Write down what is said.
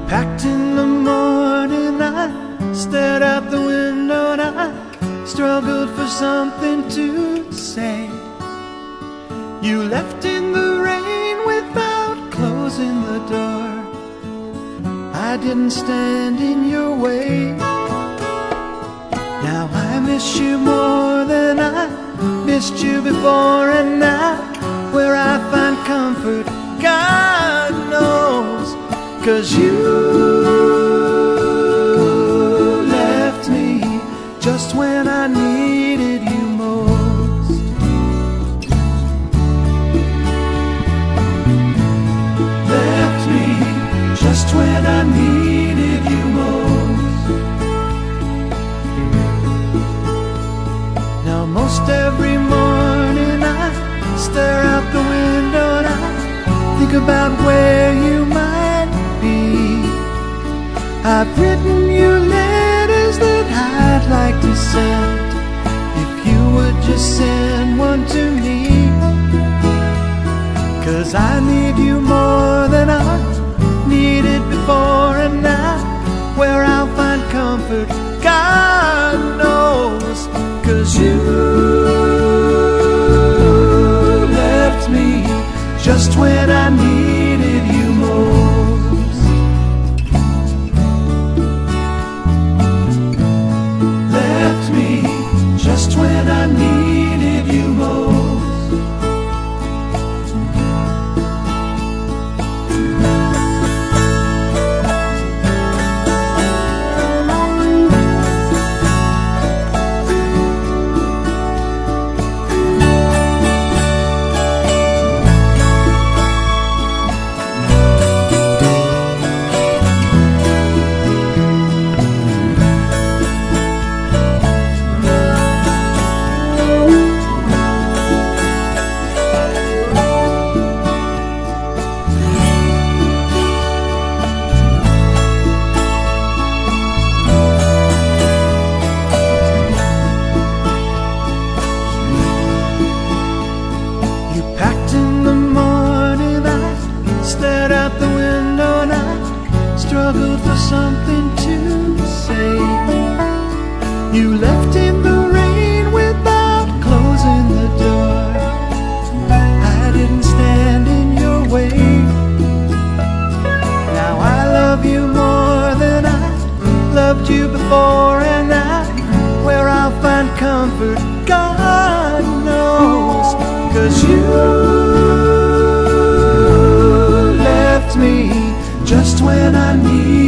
Packed in the morning, I stared out the window and I struggled for something to say. You left in the rain without closing the door. I didn't stand in your way. Now I miss you more than I missed you before, and now where I find comfort, God knows. 'Cause you left me just when I needed you most. Left me just when I needed you most. Now most every morning I stare out the window and I think about where you might be. I've written you letters that I'd like to send, if you would just send one to me. 'Cause I need you more than I needed before, and now where I'll find comfort, God knows. 'Cause you left me just when I needed you most. Left me just when I needed you most. Struggled for something to say. You left in the rain without closing the door. I didn't stand in your way. Now I love you more than I loved you before, and now where I'll find comfort, God knows. 'Cause you left me just when I need